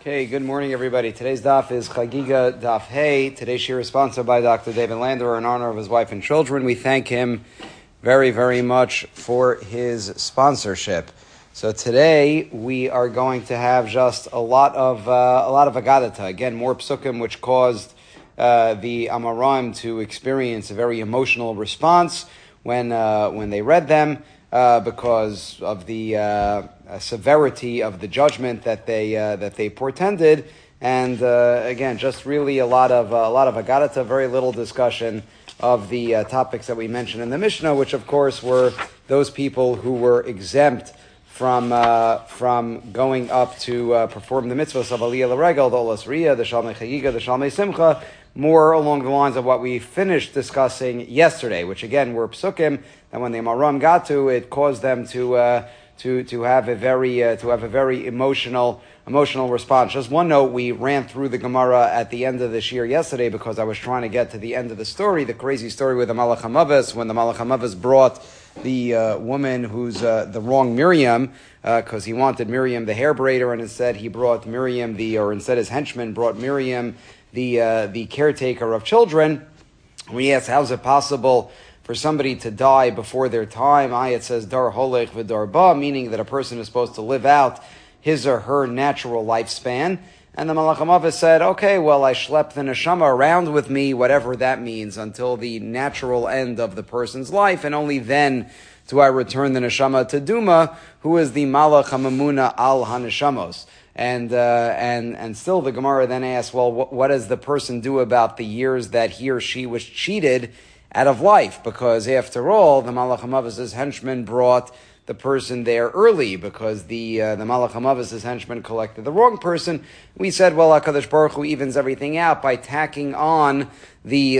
Okay, good morning, everybody. Today's daf is Chagiga Daf Hey. Today's shir is sponsored by Dr. David Lander in honor of his wife and children. We thank him very, very much for his sponsorship. So today we are going to have just a lot of Agadata. Again, more psukim which caused the Amoraim to experience a very emotional response when they read them. Because of the severity of the judgment that they portended, and again, just really a lot of Agadata, very little discussion of the topics that we mentioned in the Mishnah, which of course were those people who were exempt from going up to perform the mitzvahs of Aliyah L'Regel, the Olas Riyah, the Shalmei Chagiga, the Shalmei Simcha, more along the lines of what we finished discussing yesterday, which again were psukim, and when the Amoraim got to, it caused them to have a very emotional response. Just one note: we ran through the Gemara at the end of this year yesterday because I was trying to get to the end of the story, the crazy story with the Malach HaMavis, when the Malach HaMavis brought the woman who's the wrong Miriam, because he wanted Miriam the hair braider, and instead he brought Miriam instead his henchman brought Miriam the caretaker of children. We asked, how is it possible for somebody to die before their time? It says dar holech v'dar ba, meaning that a person is supposed to live out his or her natural lifespan. And the Malach HaMavis said, okay, well, I schlepped the neshama around with me, whatever that means, until the natural end of the person's life, and only then do I return the neshama to Duma, who is the Malach HaMamuna al HaNeshamos. And still the Gemara then asks, well, what does the person do about the years that he or she was cheated out of life? Because after all, the Malach HaMavis' henchman brought the person there early because the Malach HaMavis' henchman collected the wrong person. We said, well, HaKadosh Baruch Hu evens everything out by tacking on the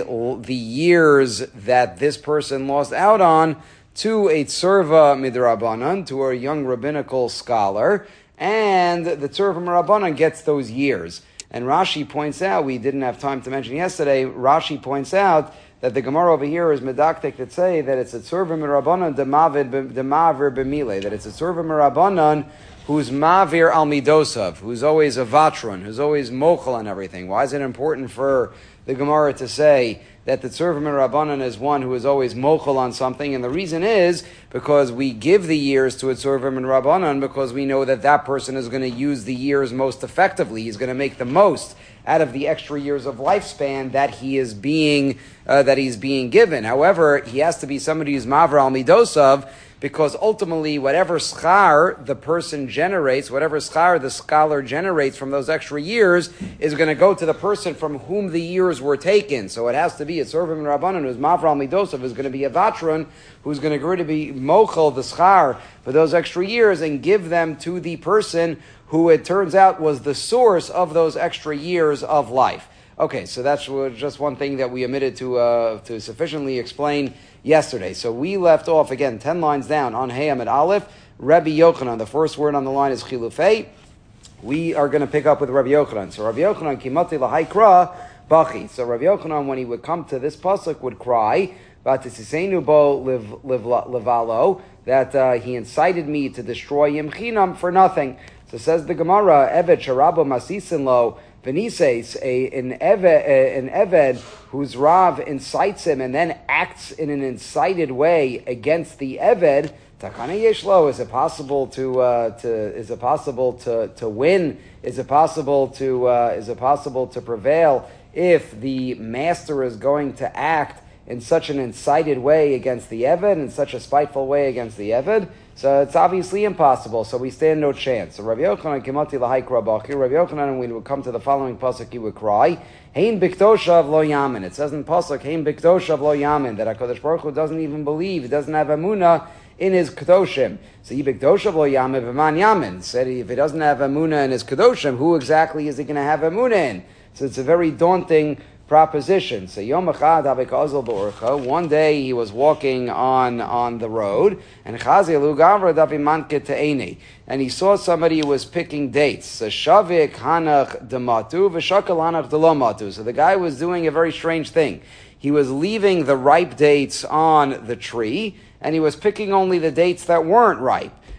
years that this person lost out on to a tzurva midrabanan, to a young rabbinical scholar, and the tzurva midrabanan gets those years. And Rashi points out, we didn't have time to mention yesterday, Rashi points out that the Gemara over here is medaktik to say that it's a tzurva mirabanan demavir b'mile, that it's a tzurva mirabanan who's mavir al midosav, who's always a vatron, who's always mochel on everything. Why is it important for the Gemara to say that the tzurva mirabanan is one who is always mochel on something? And the reason is because we give the years to a tzurva mirabanan because we know that person is going to use the years most effectively. He's going to make the most out of the extra years of lifespan that he's being given. However, he has to be somebody who's mavra al midosav, because ultimately whatever schar the person generates, whatever schar the scholar generates from those extra years is going to go to the person from whom the years were taken. So it has to be a tzurva min rabbanan who's mavra al midosav, is going to be a vatron who's going to agree to be mochel the schar for those extra years and give them to the person who it turns out was the source of those extra years of life. Okay, so that's just one thing that we omitted to sufficiently explain yesterday. So we left off, again, 10 lines down, on Hey Amid Aleph, Rabbi Yochanan. The first word on the line is Chilufei. We are going to pick up with Rabbi Yochanan. So Rabbi Yochanan, Kimati Lahaikra, Bachi. So Rabbi Yochanan, when he would come to this pasuk, would cry, Vatisisenu bo levalo, that he incited me to destroy him chinam for nothing. So says the Gemara, Evet Sharabo Masisin Lo, Venises, an Eved whose Rav incites him and then acts in an incited way against the Eved, Takana Yeshlo, is it possible to win? Is it possible to prevail if the master is going to act in such an incited way against the Eved, in such a spiteful way against the Eved? So it's obviously impossible, so we stand no chance. So Rabbi Yochanan Kimati Lahaikra Bachi, Rabbi Yochanan, when we would come to the following pasuk, he would cry, Hein Biktoshav Lo Yamin. It says in pasuk, Hein Biktoshav Lo Yamin, that HaKadosh Baruch Hu doesn't even believe, he doesn't have Emunah in his Kedoshim. So Biktoshav Lo Yamin V'man Yamin. Said if he doesn't have Emunah in his Kedoshim, who exactly is he going to have Emunah in? So it's a very daunting proposition. So Yom Echad Habekazal B'Orcha, one day he was walking on the road, and Chazielu Gavra Davimanke Te'eni, and he saw somebody who was picking dates. So Shavik Hanach Dematu V'Shakal Hanach Delomatu. So the guy was doing a very strange thing. He was leaving the ripe dates on the tree, and he was picking only the dates that weren't ripe.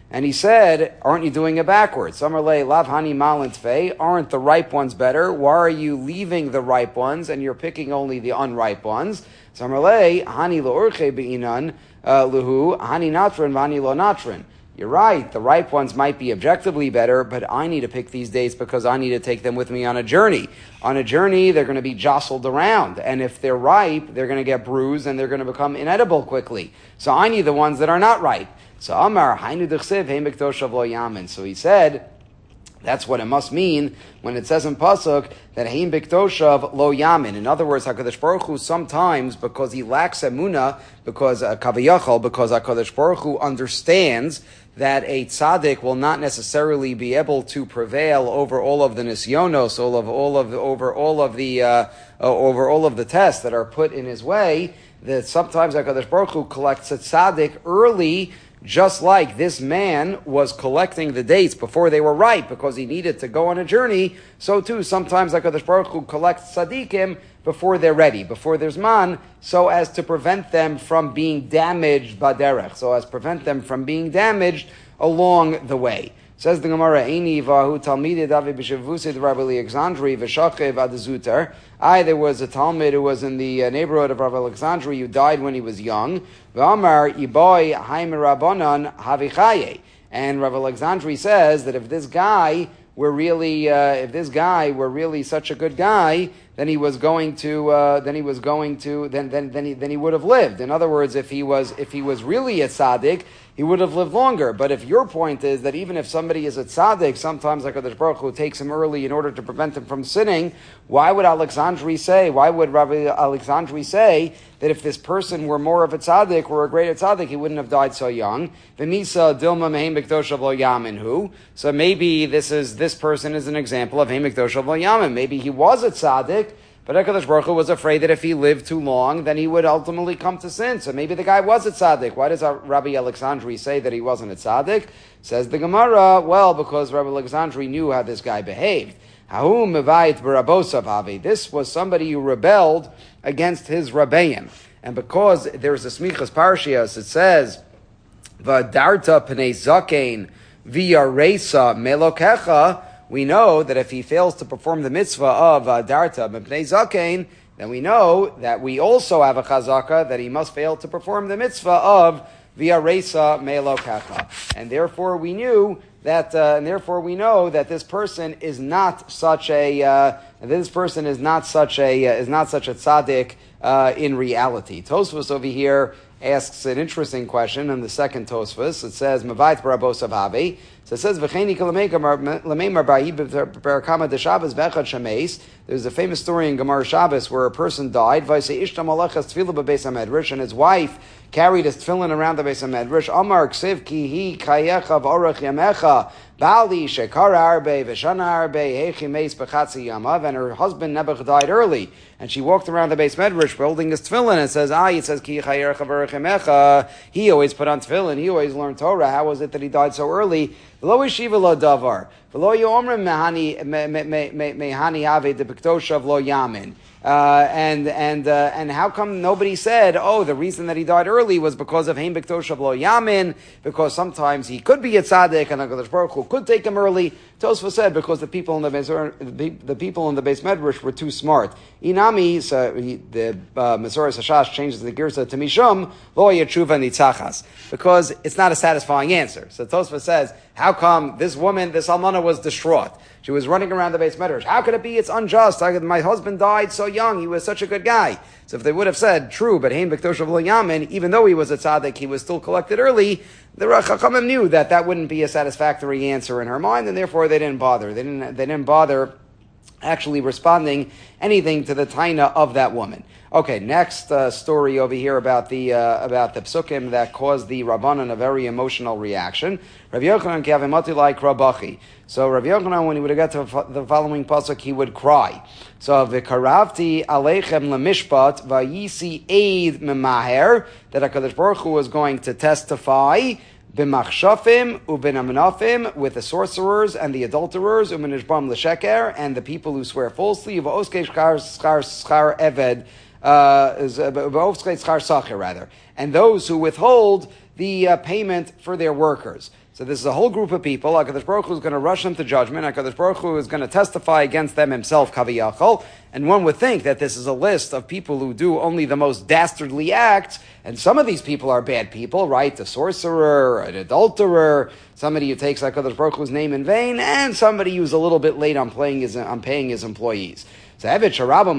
And he said, aren't you doing it backwards? Samarle lav hani malin tfei. Aren't the ripe ones better? Why are you leaving the ripe ones and you're picking only the unripe ones? Samarle hani lo urche be'inan luhu hani natrin v'hani lo natrin. You're right, the ripe ones might be objectively better, but I need to pick these dates because I need to take them with me on a journey. On a journey, they're going to be jostled around, and if they're ripe, they're going to get bruised and they're going to become inedible quickly. So I need the ones that are not ripe. So Amar, Hainu d'chsev heim b'ktoshav lo yamin. So he said, that's what it must mean when it says in Pasuk that Heim Biktoshav Lo Yamin. In other words, HaKadosh Baruch Hu sometimes, because he lacks emunah, because Kaviyachal, because HaKadosh Baruch Hu understands that a tzaddik will not necessarily be able to prevail over all of the nisyonos, over all of the tests that are put in his way, that sometimes HaKadosh Baruch Hu collects a tzaddik early, just like this man was collecting the dates before they were ripe because he needed to go on a journey, so too sometimes HaKadosh Baruch Hu collects tzaddikim before they're ready, before there's man, so as to prevent them from being damaged baderech, so as to prevent them from being damaged along the way. Says the Gemara, Eini vahu talmidei David b'shavusid Rabbi Alexandri v'shachev adazuter. There was a Talmud who was in the neighborhood of Rabbi Alexandri who died when he was young. V'amar yiboy haim rabbanon havichaye. And Rabbi Alexandri says that if this guy were really such a good guy, then he was going to then he would have lived. In other words, if he was really a tzaddik, he would have lived longer. But if your point is that even if somebody is a tzaddik, sometimes HaKadosh Baruch Hu takes him early in order to prevent him from sinning, why would Rabbi Alexandri say that if this person were more of a tzaddik, or a greater tzaddik, he wouldn't have died so young? V'misa dilma mehem b'ktoshav lo yamin. So maybe this person is an example of heim b'ktoshav lo yamin. Maybe he was a tzaddik, but HaKadosh Baruch Hu was afraid that if he lived too long, then he would ultimately come to sin. So maybe the guy was a tzaddik. Why does Rabbi Alexandri say that he wasn't a tzaddik? Says the Gemara, well, because Rabbi Alexandri knew how this guy behaved. This was somebody who rebelled against his Rabbeim. And because there's a smichas parshias, it says, V'adarta p'nei zakein v'yaresa melokecha. We know that if he fails to perform the mitzvah of Darta Mepnei Zakein, then we know that we also have a chazaka that he must fail to perform the mitzvah of V'yaresa Me'elokecha. And therefore we know that this person is not such a tzaddik in reality. Tosfos over here asks an interesting question in the second Tosfos. It says, Mavait Barabos Avavi. So it says, there's a famous story in Gemara Shabbos where a person died, and his wife carried his tefillin around the Beis HaMedrash. Amar ksiv ki hi kayecha v'orach yamecha bali shekara arbe v'shana arbe hechi meis b'chatzi yamav. And her husband Nebuch died early, and she walked around the Beis HaMedrash holding his tefillin and says, it says ki kayecha v'orach yamecha. He always put on tefillin. He always learned Torah. How was it that he died so early? V'lo yeshiva lo davar. V'lo yomrim mehani ave de b'ktoshav lo yamin. And how come nobody said, the reason that he died early was because of Heim B'ktoshav Lo Yamin, because sometimes he could be a tzaddik and HaKadosh Baruch Hu could take him early. Tosfos said because the people in the Beis Medrash were too smart. Inami, the Masoras Hashash changes the girsa to Mishum Lo Yetshuva Nitzachas, because it's not a satisfying answer. So Tosfos says, how come this woman, this almana, was distraught? She was running around the Beis Medrash. How could it be? It's unjust. My husband died so young. He was such a good guy. So if they would have said, true, but Hein B'ktoshav Lo Yamin, even though he was a tzaddik, he was still collected early, the Chachamim knew that wouldn't be a satisfactory answer in her mind, and therefore they didn't bother. They didn't bother actually responding anything to the taina of that woman. Okay, next story over here about the psukim that caused the Rabbanan a very emotional reaction. Rav Yochanan kavimati like Rabachi. So Rav Yochanan, when he would get to the following pasuk, he would cry. So v'karavti aleichem lemishpat vayisi eid memaher, that HaKadosh Baruch Hu was going to testify b'machshafim u'b'namanafim, with the sorcerers and the adulterers, u'menishbam l'sheker, and the people who swear falsely, v'oskei schar eved, rather, and those who withhold the payment for their workers. So this is a whole group of people. HaKadosh Baruch Hu is going to rush them to judgment. HaKadosh Baruch Hu is going to testify against them himself, Kaviyachol. And one would think that this is a list of people who do only the most dastardly acts, and some of these people are bad people, right? A sorcerer, an adulterer, somebody who takes HaKadosh Baruch Hu's name in vain, and somebody who's a little bit late on paying his employees. So that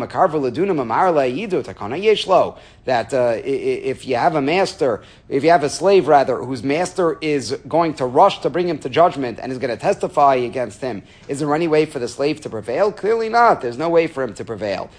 if you have a master, if you have a slave rather, whose master is going to rush to bring him to judgment and is going to testify against him, is there any way for the slave to prevail? Clearly not. There's no way for him to prevail.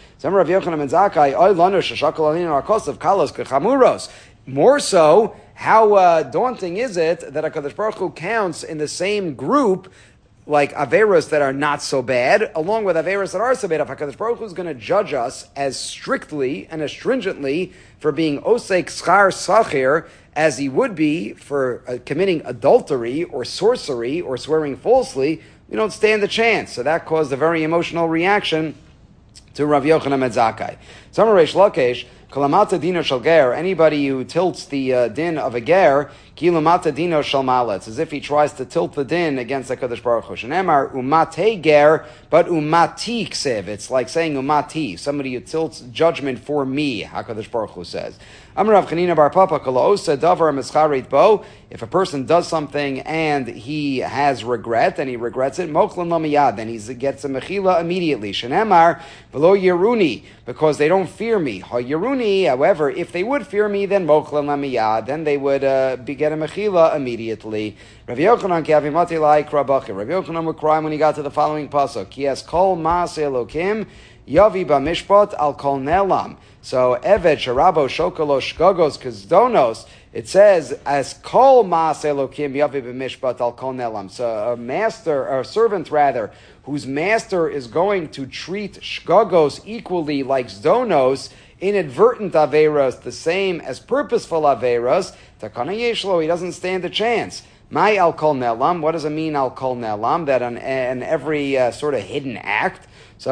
More so, how daunting is it that HaKadosh Baruch Hu counts in the same group like Averos that are not so bad, along with Averos that are so bad. If HaKadosh Baruch Hu is going to judge us as strictly and as stringently for being Osek Schar Sachir as he would be for committing adultery or sorcery or swearing falsely, we don't stand a chance. So that caused a very emotional reaction to Rav Yochanan ben Zakkai. Samar Reish Lakish, Kalamata dino shel ger, anybody who tilts the din of a ger, kilamata dino shel mala. It's as if he tries to tilt the din against HaKadosh Baruch Hu. Shenemar umate ger, but umati ksev. It's like saying umati, somebody who tilts judgment for me, HaKadosh Baruch Hu says. Amar Rav Chanina bar Papa kalaosa davar mischarit bo. If a person does something and he has regret, and he regrets it, mochlan lamiyad, then he gets a mechila immediately. Shenemar v'lo yeruni, because they don't fear me. Ha yeruni, however, if they would fear me, then mochlan lamiyad, then they would get a mechila immediately. Rav Yochanan kiavimati like Rabachim. Rav Yochanan would cry when he got to the following pasuk: Ki es kol maaseh Elokim yavi b'mishpat al kol nelam. So Eved Sharabo Shokolo Shgogos Kazdonos, it says as Kol Maas Elokim Yavi B'Mishpat Al Kol Nelam. So a master, or a servant rather, whose master is going to treat Shgogos equally like Zdonos, inadvertent Averos, the same as purposeful Averos, Takana Yeshlo, he doesn't stand a chance. My Al Kol Nelam, what does it mean Al Kol Nelam? That on every sort of hidden act. So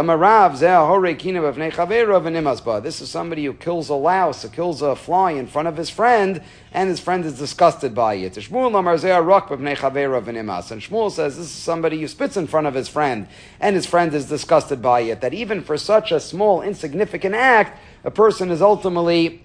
this is somebody who kills a louse, who kills a fly in front of his friend, and his friend is disgusted by it. And Shmuel says this is somebody who spits in front of his friend, and his friend is disgusted by it. That even for such a small, insignificant act, a person is ultimately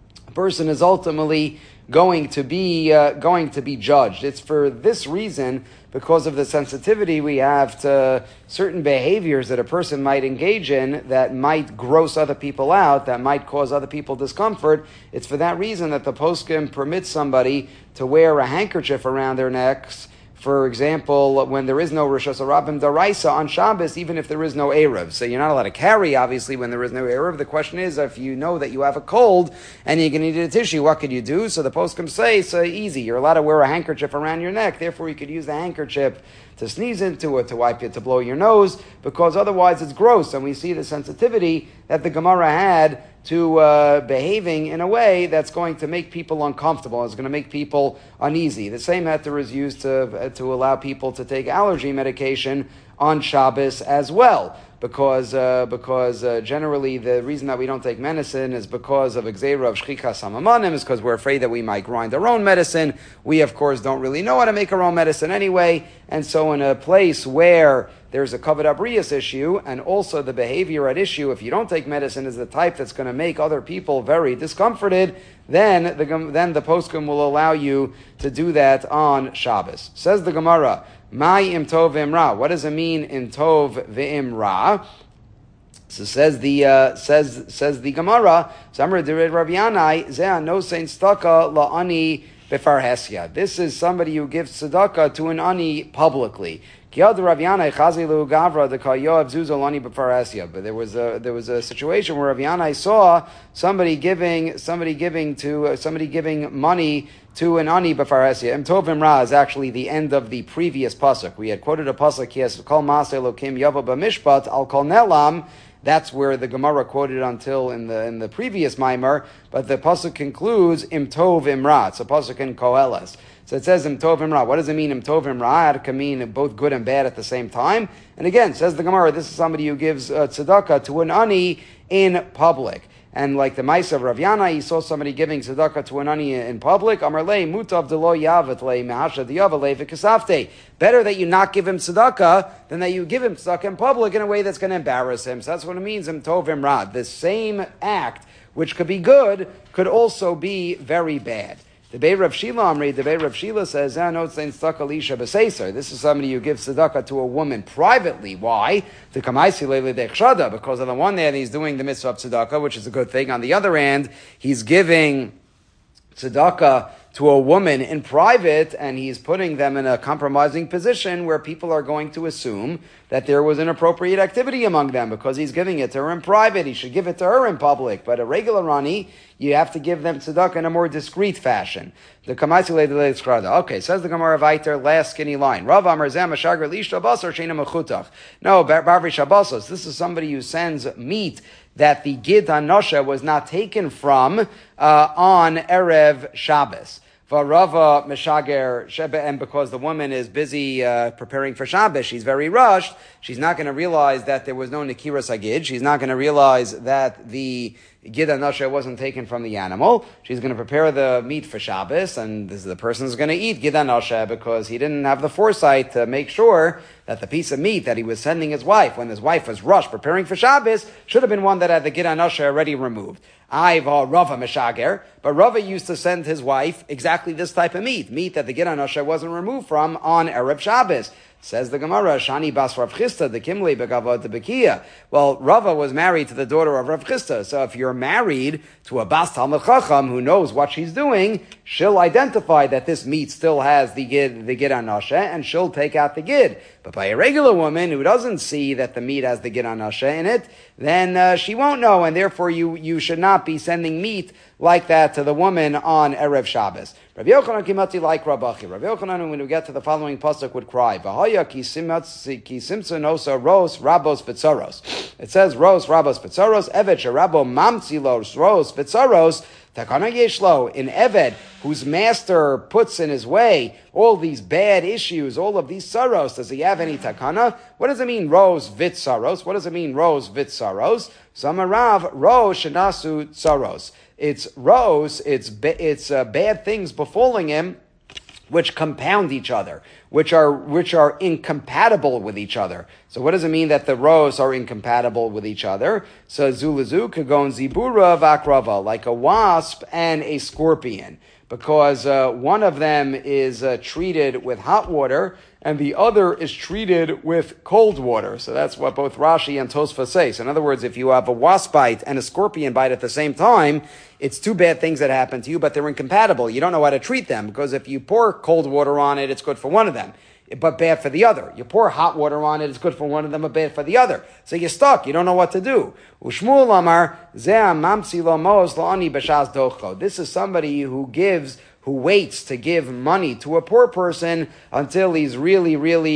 going to be judged. It's for this reason, because of the sensitivity we have to certain behaviors that a person might engage in that might gross other people out, that might cause other people discomfort. It's for that reason that the poskim permits somebody to wear a handkerchief around their necks. For example, when there is no Rosh Hashanah Daraisa on Shabbos, even if there is no Erev. So you're not allowed to carry, obviously, when there is no Erev. The question is, if you know that you have a cold and you're going to need a tissue, what could you do? So the poskim say, so easy. You're allowed to wear a handkerchief around your neck. Therefore, you could use the handkerchief to sneeze into it, to wipe it, to blow your nose, because otherwise it's gross. And we see the sensitivity that the Gemara had to behaving in a way that's going to make people uncomfortable. It's going to make people uneasy. The same heter is used to allow people to take allergy medication on Shabbos as well. Because generally the reason that we don't take medicine is because of Gzeira of Shchichas Hamamanim, is because we're afraid that we might grind our own medicine. We, of course, don't really know how to make our own medicine anyway. And so in a place where there's a Kavod Abrius issue, and also the behavior at issue, if you don't take medicine, is the type that's going to make other people very discomforted, then the poskim will allow you to do that on Shabbos. Says the Gemara, Mai im tov v'imra. What does it mean in tov v'imra? So says the Gemara, Samar Dired Rav Yanai, Zeh no saint staka la'ani befarhesia. This is somebody who gives tzedakah to an ani publicly. But there was a situation where Rav Yanai saw somebody giving money to an ani b'farhesia. Im tov imra is actually the end of the previous pasuk. We had quoted a pasuk, yes, kol maaseh Elokim yavo b'mishpat al kol nelam. That's where the Gemara quoted until in the previous Maimer, but the pasuk concludes im tov imra. It's a pasuk in Koheles. So it says im tov imra. What does it mean im tov imra? It can mean both good and bad at the same time. And again, says the Gemara, this is somebody who gives tzedakah to an ani in public. And like the Maisa of Rav Yana, he saw somebody giving tzedakah to an ani in public. Amar lei mutav delo yavet lei mehasha diyava lei v'kasafte. Better that you not give him tzedakah than that you give him tzedakah in public in a way that's going to embarrass him. So that's what it means, im tov im rad. The same act, which could be good, could also be very bad. The Bei Rav Shila Amri, the Bei Rav Shila says, no, it's tzedakah lisha b'seiser. This is somebody who gives tzedakah to a woman privately. Why? The kamaisi leili dechshada, because on the one hand he's doing the mitzvah of tzedakah, which is a good thing. On the other hand, he's giving tzedakah to a woman in private, and he's putting them in a compromising position where people are going to assume that there was inappropriate activity among them because he's giving it to her in private. He should give it to her in public. But a regular rani, you have to give them tzedakah in a more discreet fashion. The Kamaisi Leidele Tzkrada. Okay, says the Gemara Vayter, last skinny line. Rav Amar Zem Ashagar Lisha Basar Sheina Mechutach. No, Barvi Shabasos. This is somebody who sends meat that the Gid HaNosha was not taken from on Erev Shabbos. Varava Meshager Shebe, and because the woman is busy preparing for Shabbos, she's very rushed. She's not going to realize that there was no Nekiras Hagid. She's not going to realize that the Gid HaNosha wasn't taken from the animal. She's going to prepare the meat for Shabbos, and the person's going to eat Gid HaNosha because he didn't have the foresight to make sure that the piece of meat that he was sending his wife, when his wife was rushed preparing for Shabbos, should have been one that had the Gid HaNosha already removed. I've Rava Meshager, but Rava used to send his wife exactly this type of meat that the Gid HaNosha wasn't removed from on Erev Shabbos. Says the Gemara, Shani Bas Rav Chisda, the Kimli Begavot the Bekia. Well, Rava was married to the daughter of Rav Chisda, so if you're married to a Bas Talmud Chacham who knows what she's doing, she'll identify that this meat still has the Gid HaNosha, and she'll take out the Gid. But by a regular woman who doesn't see that the meat has the Gid HaNosha in it, then she won't know, and therefore you should not be sending meat like that to the woman on Erev Shabbos. Rabbi Yochanan kimati like Rabachi. Rabbi Yochanan, when we get to the following pasuk, would cry, "V'haya ki simson osa ros rabos betzaros." It says ros rabos betzaros. Evet sherabo mamtzilos ros betzaros. Takana yeshlo, in Eved, whose master puts in his way all these bad issues, all of these sorrows. Does he have any takana? What does it mean, ros vit saros? What does it mean, ros vit saros? Samarav ros shenasu saros. It's ros, it's bad things befalling him, which compound each other, which are incompatible with each other. So what does it mean that the rows are incompatible with each other? So zulazu kagon zibura vakrava, like a wasp and a scorpion, because one of them is treated with hot water and the other is treated with cold water. So that's what both Rashi and Tosfos say. So in other words, if you have a wasp bite and a scorpion bite at the same time, it's two bad things that happen to you, but they're incompatible. You don't know how to treat them, because if you pour cold water on it, it's good for one of them, but bad for the other. You pour hot water on it, it's good for one of them, but bad for the other. So you're stuck. You don't know what to do. Ushmuel Amar, Zeh mamtzi lo moos la'ani b'shas docho. This is somebody who waits to give money to a poor person until he's really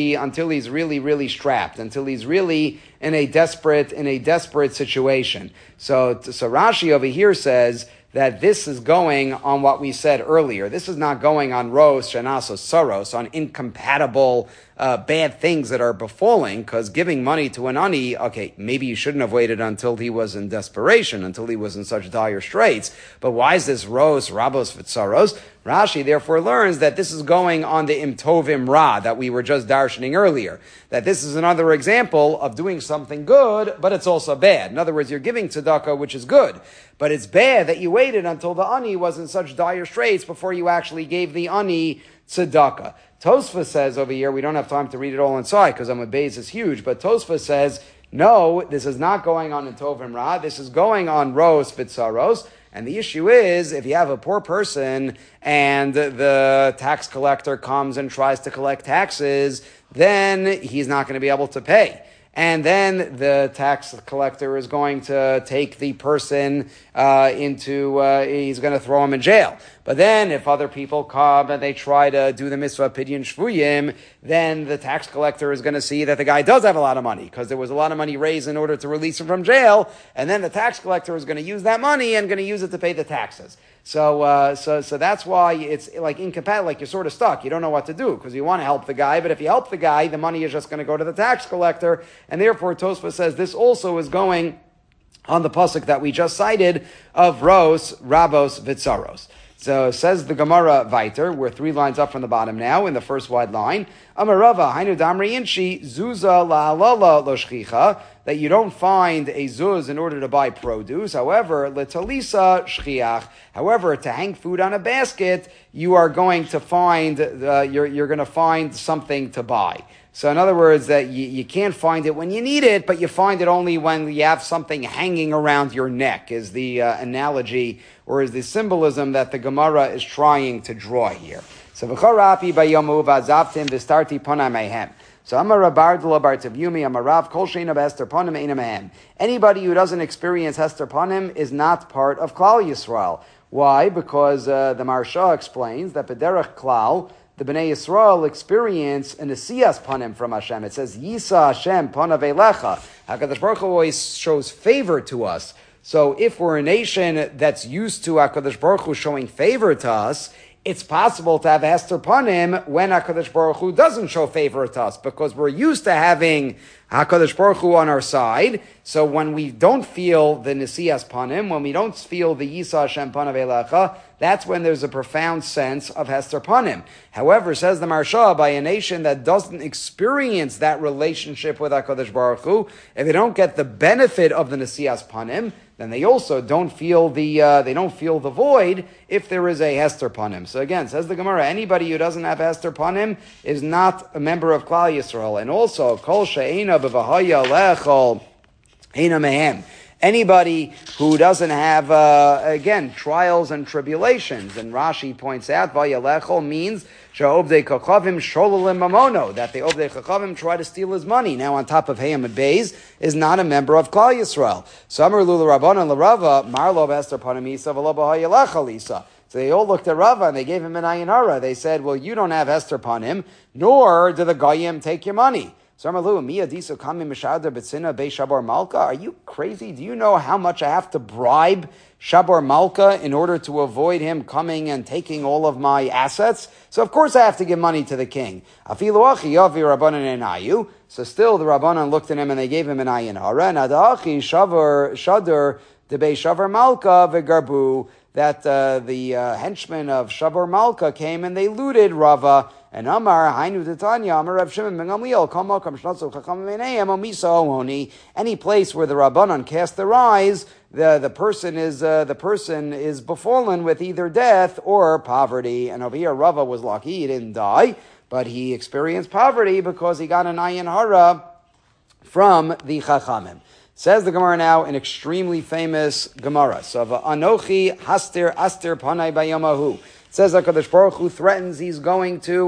strapped, until he's really in a desperate situation. So Rashi over here says that this is going on what we said earlier. This is not going on ros, shenasos, soros, on incompatible bad things that are befalling, because giving money to an ani, okay, maybe you shouldn't have waited until he was in desperation, until he was in such dire straits. But why is this ros, rabos, vitzaros? Rashi therefore learns that this is going on the imtovim ra that we were just darshaning earlier. That this is another example of doing something good, but it's also bad. In other words, you're giving tzedakah, which is good, but it's bad that you waited until the ani was in such dire straits before you actually gave the ani tzedakah. Tosfos says over here, we don't have time to read it all inside because Amud Beis is huge, but Tosfos says, no, this is not going on in Tovim Ra, this is going on Ros Vitzaros, and the issue is, if you have a poor person and the tax collector comes and tries to collect taxes, then he's not going to be able to pay. And then the tax collector is going to take the person he's going to throw him in jail. But then if other people come and they try to do the mitzvah pidyon shvuyim, then the tax collector is going to see that the guy does have a lot of money, because there was a lot of money raised in order to release him from jail, and then the tax collector is going to use that money and going to use it to pay the taxes. So that's why it's like incompatible, like you're sort of stuck. You don't know what to do, because you want to help the guy, but if you help the guy, the money is just going to go to the tax collector, and therefore Tosfos says this also is going on the pasuk that we just cited of Ros, Rabos, Vitzaros. So says the Gemara Viter, we're 3 lines up from the bottom now in the first wide line. Amarava, Hainu Damri Inshi, Zuza La'alala Loshchicha, that you don't find a zuz in order to buy produce. However, Letalisa Shchiach, however, to hang food on a basket, you are going to find, you're going to find something to buy. So in other words, that you can't find it when you need it, but you find it only when you have something hanging around your neck, is the analogy, or is the symbolism that the Gemara is trying to draw here. So v'chorapi bayomu v'azavtim v'starti pona mehem. So Amar Rabardula Bartavyumi Amarav Kol Sheina Hester Panim Eina Mehem. Anybody who doesn't experience Hester Panim is not part of Klal Yisrael. Why? Because the Maharsha explains that B'derech Klal, the Bnei Yisrael experience an Nesiyas Panim from Hashem. It says, Yisa Hashem Panav Eilecha. HaKadosh Baruch Hu always shows favor to us. So if we're a nation that's used to HaKadosh Baruch Hu showing favor to us, it's possible to have Hester Panim when HaKadosh Baruch Hu doesn't show favor to us, because we're used to having HaKadosh Baruch Hu on our side. So when we don't feel the Nesiyas Panim, when we don't feel the Yisa Hashem Panav Eilecha, that's when there's a profound sense of Hester Panim. However, says the Maharsha, by a nation that doesn't experience that relationship with HaKadosh Baruch Hu, if they don't get the benefit of the Nesiyas Panim, then they also don't feel the void if there is a Hester Panim. So again, says the Gemara, anybody who doesn't have Hester Panim is not a member of Klal Yisrael. And also, Kol She'ena B'Vahaya Lechol Eina Mehem. Anybody who doesn't have, again, trials and tribulations, and Rashi points out, Vayalechol means Sha'obdei Kachavim Shololim Mamono, that the Obdei Kachavim try to steal his money. Now, on top of Hayam and Beis, is not a member of Klal Yisrael. So Amar Lula Rabbanan L'Rava, Marlo B'Ester Panamisa V'lo B'Hayalecha Lisa. So they all looked at Rava and they gave him an ayin hara. They said, well, you don't have Hester Panim, nor do the Goyim take your money. So are you crazy? Do you know how much I have to bribe Shabor Malka in order to avoid him coming and taking all of my assets? So of course I have to give money to the king. So still the Rabbanan looked at him and they gave him an ayin hara. That the henchmen of Shabor Malka came and they looted Rava. And Amar, Hainu Titania, Amar Rav Shimon ben Gamliel, Kama Kam Shnatzu Chacham V'neihem Omisa Ohoni. Any place where the Rabbanan cast their eyes, the person is befallen with either death or poverty. And over here, Rava was lucky; he didn't die, but he experienced poverty because he got an ayin hara from the Chachamim. Says the Gemara now, an extremely famous Gemara. So, Anochi Haster Aster Panai Bayamahu. Says HaKadosh Baruch Hu threatens he's going to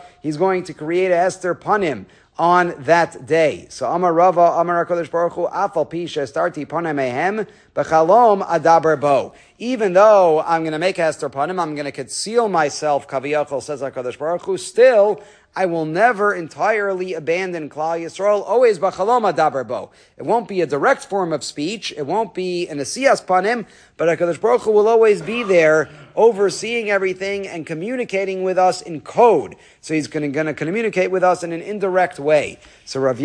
create a Hester Panim on that day. So Amar Rava, Amar HaKadosh Baruch Hu, Afal Pi Shestarti Panim Mehem, B'chalom Adaber Bo. Even though I'm going to make a Hester Panim, I'm going to conceal myself, Kaviyachol, says HaKadosh Baruch Hu, still, I will never entirely abandon Klal Yisrael, always B'chalom Adaber Bo. It won't be a direct form of speech, it won't be an Asiyas Panim, but HaKadosh Baruch Hu will always be there, overseeing everything and communicating with us in code. So he's going to communicate with us in an indirect way. So Rav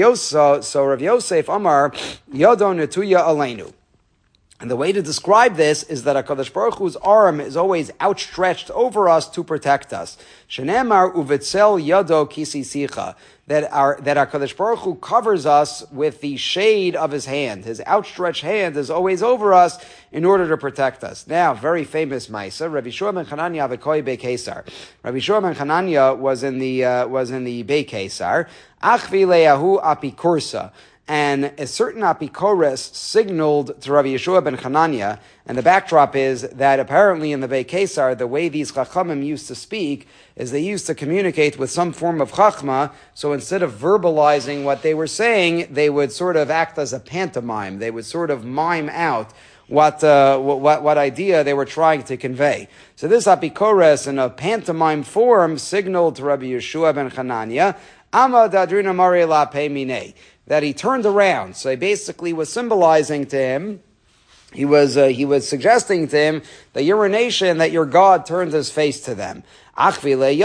Yosef Amar, Yodon Netuya Aleinu. And the way to describe this is that HaKadosh Baruch Hu's arm is always outstretched over us to protect us. Shenemar uvitzel yado kisisicha. That HaKadosh Baruch Hu covers us with the shade of His hand. His outstretched hand is always over us in order to protect us. Now, very famous Maisa, Rabbi Shua ben Chananya v'koi Bei Kesar. Rabbi Shua ben Chananya was in the Bei Kesar. Achvi leyahu apikursa. And a certain apikores signaled to Rabbi Yeshua ben Chananya, and the backdrop is that apparently in the Bei Kesar, the way these chachamim used to speak is they used to communicate with some form of chachma, so instead of verbalizing what they were saying, they would sort of act as a pantomime. They would sort of mime out what idea they were trying to convey. So this apikores in a pantomime form signaled to Rabbi Yeshua ben Chananya, Amad adrina mare la pe mine, that he turned around. So he basically was symbolizing to him, he was suggesting to him that that you're a nation that your God turned his face to them. So Rav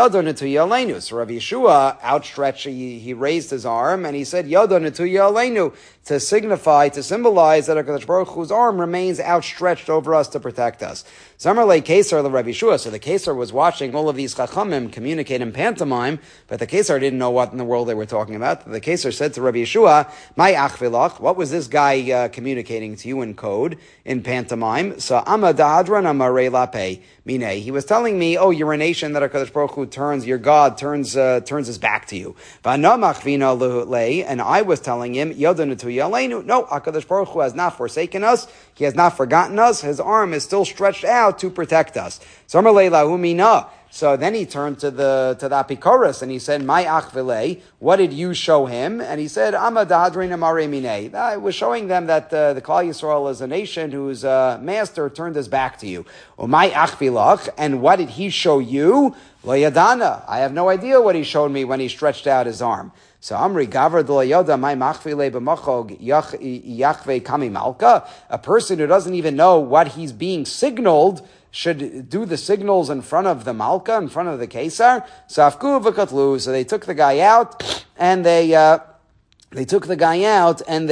Yeshua outstretched, he raised his arm and he said, Yodo Netuya Aleinu, to signify, to symbolize that HaKadosh Baruch Hu's arm remains outstretched over us to protect us. Zamarle Kesar the Rav Yeshua. So the Kesar was watching all of these Chachamim communicate in pantomime, but the Kesar didn't know what in the world they were talking about. The Kesar said to Rav Yeshua, "My achvilach, what was this guy communicating to you in code, in pantomime?" So Amadadran Amare Lape. Mine. He was telling me, oh, you're a nation that HaKadosh Baruch Hu turns, your God turns his back to you. And I was telling him, no, HaKadosh Baruch Hu has not forsaken us. He has not forgotten us. His arm is still stretched out to protect us. So then he turned to the Apikoros and he said, "My achvile, what did you show him?" And he said, "Amadadrin amare mine." I was showing them that the Klal Yisrael is a nation whose master turned his back to you. My achvilach, and what did he show you? Lo yadana. I have no idea what he showed me when he stretched out his arm. So Amri Gavar Yoda my machvile b'machog yachve kami malka. A person who doesn't even know what he's being signaled should do the signals in front of the Malka, in front of the Kesar. So they took the guy out, and they took the guy out, and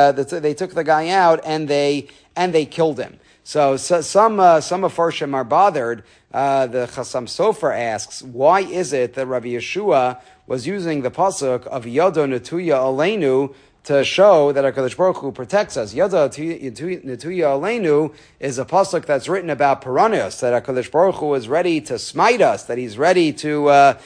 they killed him. So some Afarshim are bothered. The Chassam Sofer asks, why is it that Rabbi Yeshua was using the pasuk of Yodo Netuya Aleinu to show that HaKadosh Baruch Hu protects us? Yada Netuya Aleinu is a pasuk that's written about Piranios, that HaKadosh Baruch Hu is ready to smite us, that He's ready to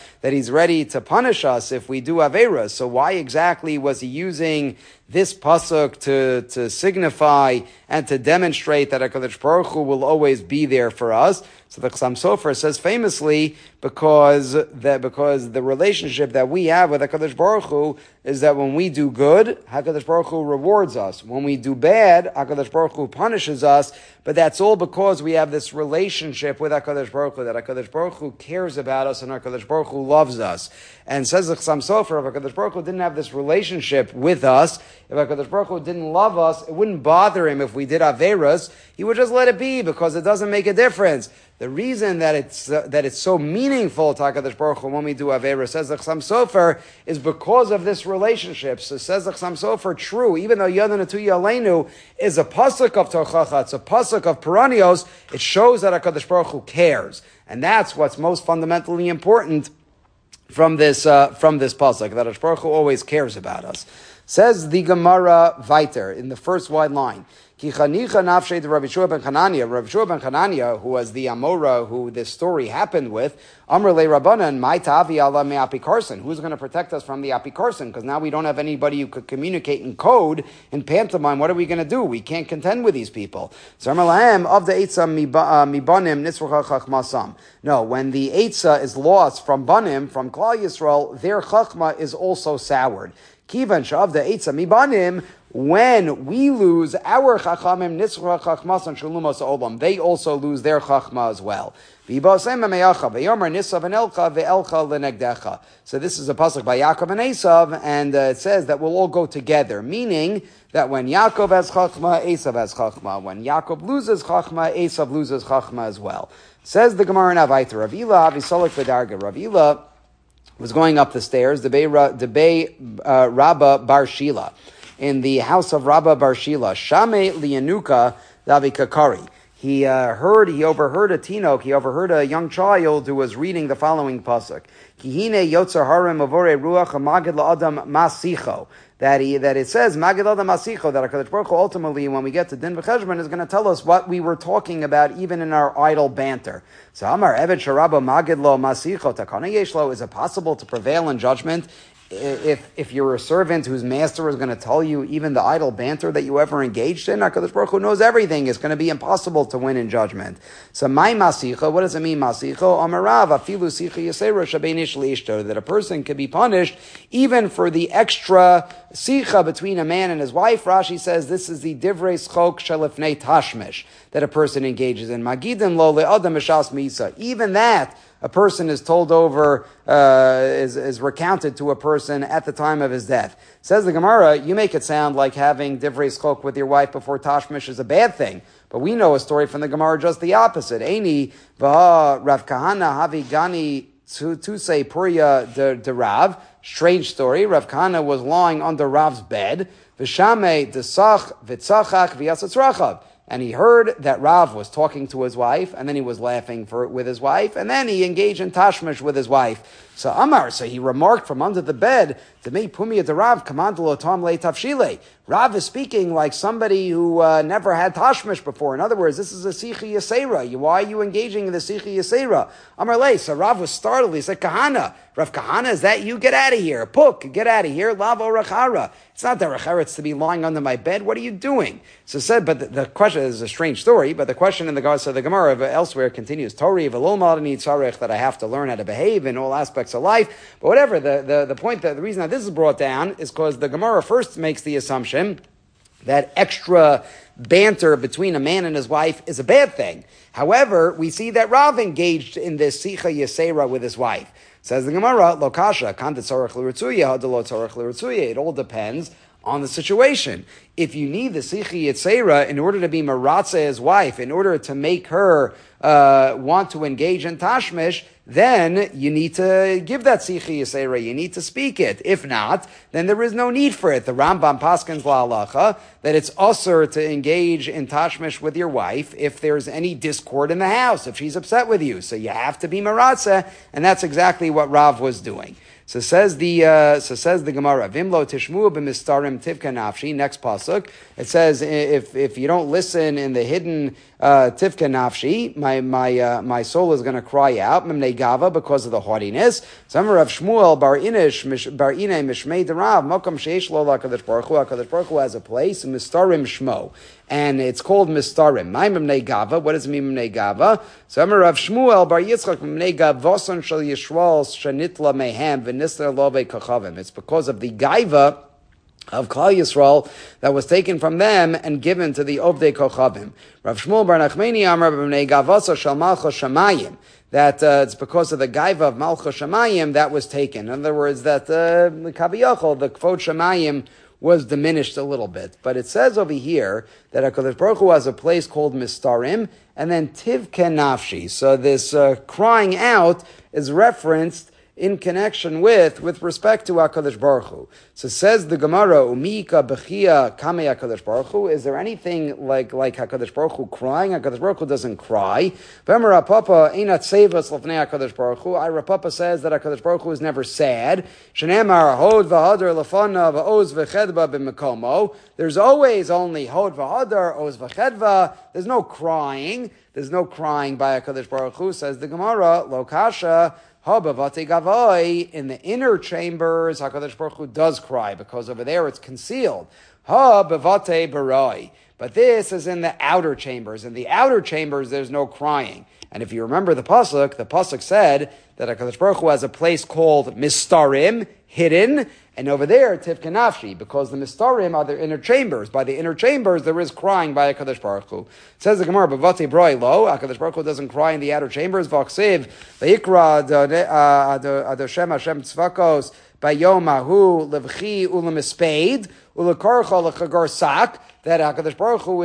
punish us if we do Averas. So why exactly was he using this pasuk to signify and to demonstrate that HaKadosh Baruch Hu will always be there for us? So the Chassam Sofer says famously, because the relationship that we have with HaKadosh Baruch Hu is that when we do good, HaKadosh Baruch Hu rewards us. When we do bad, HaKadosh Baruch Hu punishes us. But that's all because we have this relationship with HaKadosh Baruch Hu, that HaKadosh Baruch Hu cares about us and HaKadosh Baruch Hu loves us. And says the Chassam Sofer, if HaKadosh Baruch Hu didn't have this relationship with us, if HaKadosh Baruch Hu didn't love us, it wouldn't bother him if we did Averas. He would just let it be because it doesn't make a difference. The reason that it's so meaningful to HaKadosh Baruch Hu when we do Averas, says the Chassam Sofer, is because of this relationship. So says the Chassam Sofer, true, even though Yoda Netuya Aleinu is a pasuk of Torchacha, it's a pasuk of Piranios, it shows that HaKadosh Baruch Hu cares. And that's what's most fundamentally important from this pasuk, that HaKadosh Baruch Hu always cares about us. Says the Gemara Viter in the first wide line, Ki chanicha nafshe to Rabbi Shua ben Chananya, who was the Amora who this story happened with, Amr le Rabbanan, my tavi ala me apikarson. Who's going to protect us from the apikarson? Because now we don't have anybody who could communicate in code, in pantomime. What are we going to do? We can't contend with these people. So Amr lahem, of the Eitzah mibanim nisrucha chachmasam. No, when the Eitzah is lost from Banim, from Klal Yisrael, their chachma is also soured. Kivan shav the Eitzah mibanim, when we lose our chachamim, nisra chachmas and shalumos olam, they also lose their chachma as well. So this is a pasuk by Yaakov and Esav, and it says that we'll all go together, meaning that when Yaakov has chachma, Esav has chachma. When Yaakov loses chachma, Esav loses chachma as well. Says the Gemara in Avaita, Rav Ila avisolek v'darga. Rav Ila was going up the stairs, Debei Rabba Bar Shila, in the house of Rabba Bar Shila, Shame Lianuka Davikakari. He overheard a tinok, he overheard a young child who was reading the following pasuk. Kihine Yotzar Harim Avore Ruach Magid LaAdam Masicho. That it says Magid LaAdam Masicho, that HaKadosh Baruch Hu ultimately, when we get to Din V'Cheshbon, is going to tell us what we were talking about even in our idle banter. So Amar Eved Sharabba Magid Lo Masicho Takana Yeshlo, is it possible to prevail in judgment if you're a servant whose master is going to tell you even the idle banter that you ever engaged in? HaKadosh Baruch Hu knows everything. It's going to be impossible to win in judgment. So my masicha, what does it mean masicha? Amarav afilu sicha yasera shabeinish liishto, that a person could be punished even for the extra sicha between a man and his wife. Rashi says this is the divrei schok shelifnei tashmish that a person engages in. Magidin lo le'adam mishas misa. Even that a person is told over, is recounted to a person at the time of his death. Says the Gemara, you make it sound like having divrei schok with your wife before tashmish is a bad thing. But we know a story from the Gemara just the opposite. Eini v'ha Rav Kahana havi gani to say Puria de Rav. Strange story. Rav Kahana was lying under Rav's bed. V'shamei desach v'tzachak v'yasatzrachav. And he heard that Rav was talking to his wife, and then he was laughing with his wife, and then he engaged in tashmish with his wife. So Amar, so he remarked from under the bed, to me, Pumia de Rav, Kamandalo Tom Le Tafshile. Rav is speaking like somebody who never had tashmish before. In other words, this is a Sichi Yasera. Why are you engaging in the Sichi Yasera? Amar Le, so Rav was startled. He said, Kahana, Rav Kahana, is that you? Get out of here. Puk, get out of here. Lavo Rachara. It's not the Rachara, it's to be lying under my bed. What are you doing? So said, but the question is a strange story, but the question in the Gemara elsewhere continues, Tori v'lo malani tzarech, that I have to learn how to behave in all aspects of life. But whatever, the point, the reason that this is brought down is because the Gemara first makes the assumption that extra banter between a man and his wife is a bad thing. However, we see that Rav engaged in this Sicha Yasera with his wife. Says the Gemara, Lokasha, Kanta Tzorech L'Ritzuya, Hadalo Tzorech L'Ritzuya. It all depends on the situation. If you need the Sichi Yitzera in order to be Maratza his wife, in order to make her want to engage in Tashmish, then you need to give that Sichi Yitzera. You need to speak it. If not, then there is no need for it. The Rambam paskins la'alacha that it's usher to engage in Tashmish with your wife if there's any discord in the house, if she's upset with you. So you have to be Maratza, and that's exactly what Rav was doing. So says the Gemara, Vimlo tishmu b'mistarim tivka nafshi. Next pasuk, it says if you don't listen in the hidden tivka nafshi, my soul is going to cry out mimnei gava because of the haughtiness. Some Rav Shmuel bar inei mishmei derav makom sheish lo lakadosh baruch hu. Hakadosh baruch hu has a place mistarim shmo, and it's called mistarim. My mimnei gava. What does it mean mimnei gava? Some Rav Shmuel bar Yitzchak mimnei gavoson shel Yishmael shenitla mehem. It's because of the gaiva of Klal Yisrael that was taken from them and given to the Ovdei Kochavim. Rav Shmuel bar Nachmani Amar b'mnei gavosa shel Malchus Shamayim. That it's because of the gaiva of Malchus Shamayim that was taken. In other words, that the Kaviyachol, the Kvod Shamayim, was diminished a little bit. But it says over here that HaKadosh Baruch Hu has a place called Mistarim, and then Tivke Nafshi. So this crying out is referenced in connection with respect to HaKadosh Baruch Hu. So says the Gemara, Umika Bechia Kame HaKadosh Baruch Hu. Is there anything like HaKadosh Baruch Hu crying? HaKadosh Baruch Hu doesn't cry. V'emar Rapapa Einat Sevas Lefnei HaKadosh Baruch Hu. Rapapa says that HaKadosh Baruch Hu is never sad. Shenemar Hod V'Hadar Lefana V'Oz V'Chedva B'Mekomo. There's always only Hod V'Hadar, Oz V'Chedva. There's no crying. There's no crying by HaKadosh Baruch Hu. Says the Gemara, Lokasha, in the inner chambers, HaKadosh Baruch Hu does cry, because over there it's concealed. But this is in the outer chambers. In the outer chambers, there's no crying. And if you remember the pasuk said that HaKadosh Baruch Hu has a place called Mistarim, hidden, and over there, Tivka Nafshi, because the Mistarim are the inner chambers. By the inner chambers, there is crying by HaKadosh Baruch Hu. It says the Gemara, B'vate broi lo, HaKadosh Baruch Hu doesn't cry in the outer chambers, V'aksiv, V'yikra Adoshem Hashem Tzvakos, Bayom Ahu, Levchi Ulamispeid, Ulakarcha Lechagar Sak, that HaKadosh Baruch Hu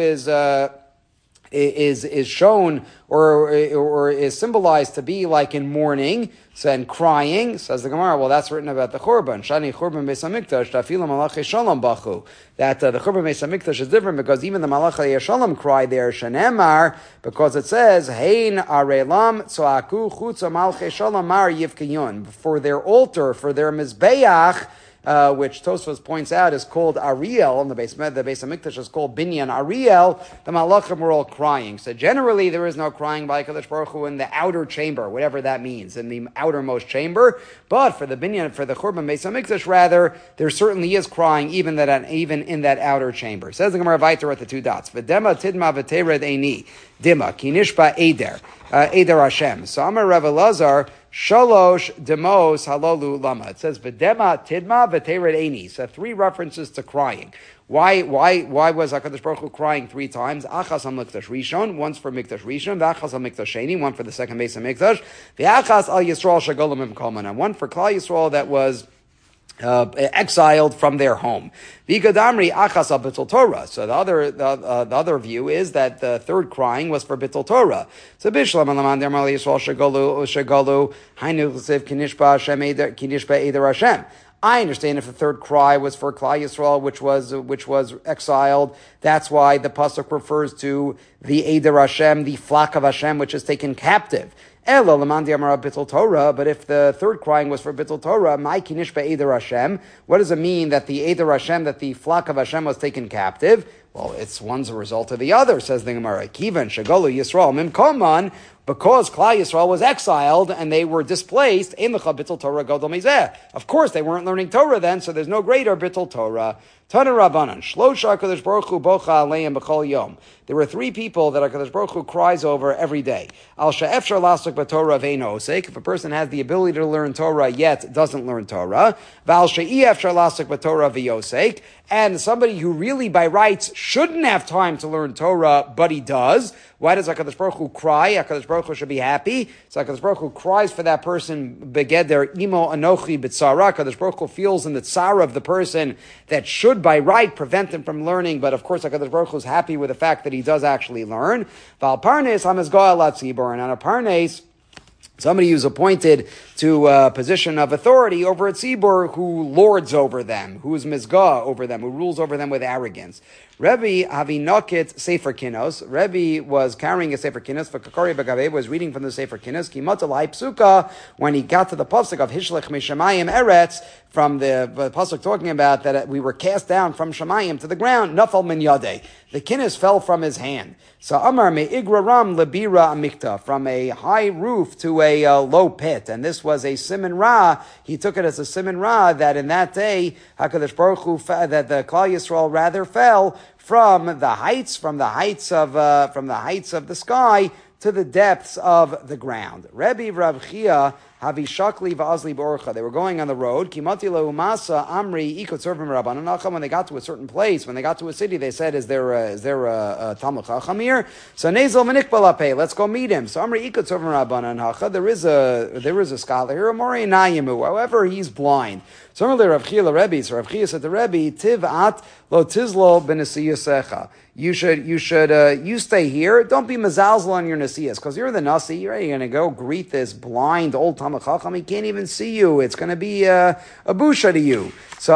is shown or is symbolized to be like in mourning and crying. Says the Gemara, well, that's written about the Churban. Shani Churban Beis Hamikdash, Tafilam Malachei Shalom Bachu. That the Churban Beis Hamikdash is different because even the Malachei Shalom cry there, Shanemar, because it says, Hein Arelam Tzoaku Chutza Malachei Shalom Mar Yivkiyun. For their altar, for their Mizbeach, which Tosfos points out is called Ariel, and the Beis Hamikdash is called Binyan Ariel, the Malachim were all crying. So generally there is no crying by HaKadosh Baruch Hu in the outer chamber, whatever that means, in the outermost chamber. But for the Binyan, for the Churban Beis Hamikdash, rather, there certainly is crying even in that outer chamber. Says the Gemara Vayter at the two dots. V'dema tidma v'tered eini. Dima, kinishba eder. Eder Hashem. So Amar Rav Elazar, Shalosh demos halolu lama. It says v'dema tidma v'tered eni. So 3 references to crying. Why was HaKadosh Baruch Hu crying 3 times? Achas al Mikdash Rishon, once for Mikdash Rishon, v'achas al Mikdash Sheni, one for the second base of Mikdash, v'achas al Yisrael shagolam imkolman, and one for Klal Yisrael that was exiled from their home. V'gadamri achas al Bittul Torah. So the other view is that the 3rd crying was for Bittul Torah. So Bishlam alaman dermal Yisrael shagalu hainu l'siv kinishba eder Hashem. I understand if the 3rd cry was for Klal Yisrael, which was exiled. That's why the pasuk refers to the Eder Hashem, the flock of Hashem, which is taken captive. Elo lemandi amara Bittul Torah. But if the 3rd crying was for Bittul Torah, my kinish be'Eder Hashem. What does it mean that the Eder Hashem, that the flock of Hashem was taken captive? Well, one's a result of the other, says the Gemara. Kivan shagalu Yisrael mimkoman. Because Klal Yisrael was exiled and they were displaced, in the Bittul Torah Gadol Mizeh. Of course, they weren't learning Torah then, so there's no greater Bittul Torah. Tana Rabbanan, Shlosha HaKadosh Baruch Hu bocha aleim b'chol yom. There were 3 people that HaKadosh Baruch Hu cries over every day. Al she'efshar lasuk b'Torah ve'eino osek. If a person has the ability to learn Torah yet doesn't learn Torah. V'al she'efshar lasuk b'Torah ve'yosek. And somebody who really by rights shouldn't have time to learn Torah, but he does. Why does HaKadosh Baruch Hu cry? HaKadosh Baruch Hu should be happy. So HaKadosh Baruch Hu cries for that person, begeder imo anochi b'tzara. HaKadosh Baruch Hu feels in the tzara of the person that should by right prevent him from learning, but of course HaKadosh Baruch Hu is happy with the fact that he does actually learn. Val parnes hamizgoa latzibor. And on a parnes, somebody who's appointed to a position of authority over a tzibur, who lords over them, who is mizgah over them, who rules over them with arrogance. Rebbe Avinokit Sefer Kinos. Rebbe was carrying a Sefer Kinos. For Kakori B'Gaveh was reading from the Sefer Kinos. Kimatalai Psuka, when he got to the pasuk of Hishlech Mishamayim Eretz, from the pasuk talking about that we were cast down from Shamayim to the ground. Nafal min yadeh. The Kinos fell from his hand. So Amar me'igra ram lebira amikta, from a high roof to a low pit, and this was a siman ra. He took it as a siman ra that in that day Hakadosh Baruch Hu, that the Klal Yisrael rather fell from the heights of the sky to the depths of the ground. Rebbe Rav Chia Havishakli va'azli borcha. They were going on the road. Kimati leumasa amri ikotzervim rabbanan nacham. When they got to a certain place, when they got to a city, they said, "Is there a Talmud Chacham here?" So nezel menikbal apei. Let's go meet him. So amri ikotzervim rabbanan hacha. There is a scholar here. Amori nayimu. However, he's blind. So amri Rav Chia Rebbe. So Rav Chia said to Rebbe, "Tivat lo tizlo b'nesiyasecha." You stay here. Don't be mazalzel on your nasiyas, because you're the nasi. You're going to go greet this blind old Talmud Chacham. He can't even see you. It's going to be a busha to you. So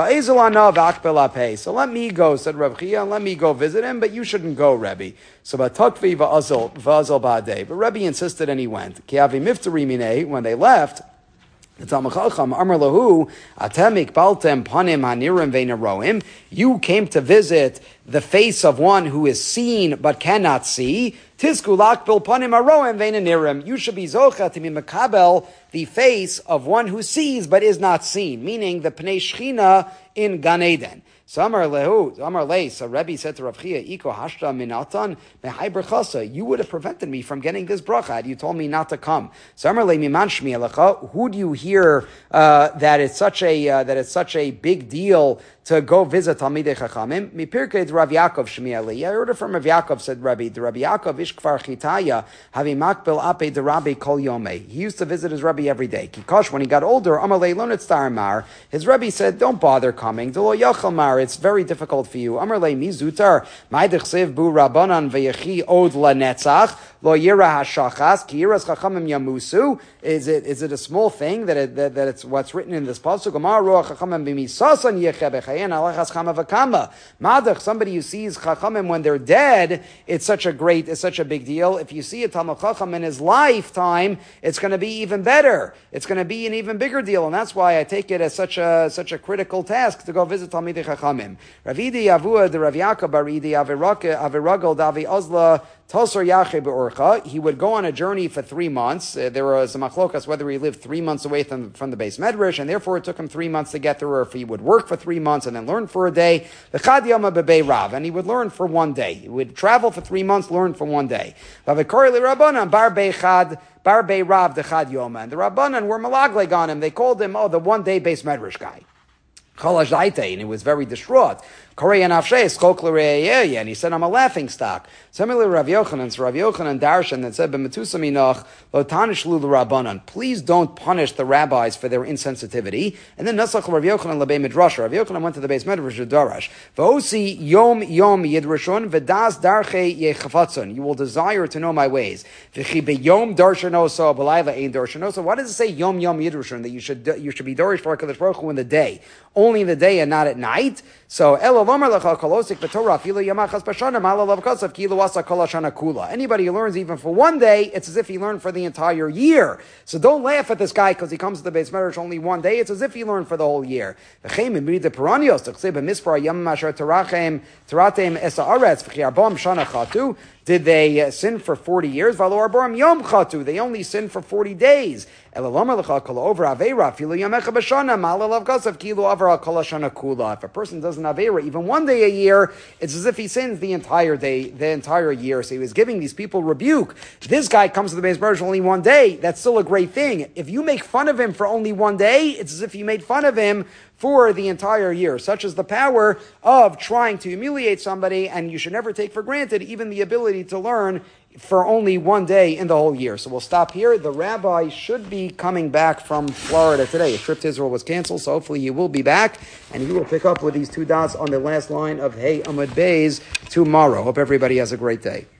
So let me go, said Rav Chia. Let me go visit him, but you shouldn't go, Rebbe. So batakvi va'azal ba'adeh. But Rebbe insisted, and he went. Kiavi miftari minei. When they left, the Talmud Chacham Amar lahu atem ikbaltem panim hanirim ve'neroim. You came to visit the face of one who is seen but cannot see. Tizku lakbil panim haroim ve'nenirim. You should be zocha to be makabel, the face of one who sees but is not seen, meaning the Pnei Shechina in Gan Eden. So Amar Lei, so Rebbe said to Rav Chia, Iko hashta minatan mehai brachasa. You would have prevented me from getting this bracha had you told me not to come. So Amar Lei miman shmi elecha. Who do you hear that it's such a big deal to go visit Talmidei Chachamim? Mipirkei Rav Yaakov shmi Eli. I heard it from Rav Yaakov, said Rebbe. The Rav Yaakov ish kfar chitaya havi makbel ape de Rabbi kol yomei. He used to visit his Rebbe every day. Kikosh, when he got older, Amar Lei lo nitztar mar. His Rebbe said, don't bother coming. Delo yachal mar. It's very difficult for you. Amar Lei mizutar ma'idechsev bu rabbanan veyechi od lanetzach lo yira hashachas ki yiras chachamim yamusu. Is it a small thing that it's what's written in this pasuk? Amar roach chachamim b'misasan yecheh bechayen alachas chama v'kama. Madach, somebody who sees chachamim when they're dead, it's such a big deal. If you see a Talmud Chacham in his lifetime, it's going to be even better. It's going to be an even bigger deal, and that's why I take it as such a critical task to go visit Talmidei Chachamim. Ravidi Avua de Rav Yaakov Baridi Aviragel Davi Ozla Talsar Yache Be'orcha, he would go on a journey for 3 months. There was a machlokas whether he lived 3 months away from the base medrash, and therefore it took him 3 months to get there, or if he would work for 3 months and then learn for a day. V'chad yama bebei rav, and he would learn for 1 day. He would travel for 3 months, learn for 1 day. V'avekori li-rabbanan bar beichad, bar bei rav dechad yoma. And the rabbanan were malagleg on him. They called him, the 1 day base medrash guy. And he was very distraught. And he said, I'm a laughing stock. Similarly, Rav Yochanan, so Rav Yochanan Darshan that said, please don't punish the rabbis for their insensitivity. And then Nasach Rav Yochanan Labei Midrash. Rav Yochanan went to the base Midrash Darash. V'osi yom yidrashon v'das darche yechafatzon. You will desire to know my ways. V'chi beyom darshanoso b'layla ein darshanoso. Why does it say yom yidrashon, that you should be darish for HaKadosh Baruch Hu in the day? Only in the day and not at night? So, anybody who learns even for 1 day, it's as if he learned for the entire year. So don't laugh at this guy because he comes to the base medrash only 1 day. It's as if he learned for the whole year. Did they sin for 40 years? They only sinned for 40 days. If a person does an Aveira even 1 day a year, it's as if he sins the entire day, the entire year. So he was giving these people rebuke. This guy comes to the base medrash only 1 day. That's still a great thing. If you make fun of him for only 1 day, it's as if you made fun of him for the entire year. Such is the power of trying to humiliate somebody, and you should never take for granted even the ability to learn for only 1 day in the whole year. So we'll stop here. The rabbi should be coming back from Florida today. A trip to Israel was canceled, so hopefully he will be back, and he will pick up with these 2 dots on the last line of Hey Amud Beis tomorrow. Hope everybody has a great day.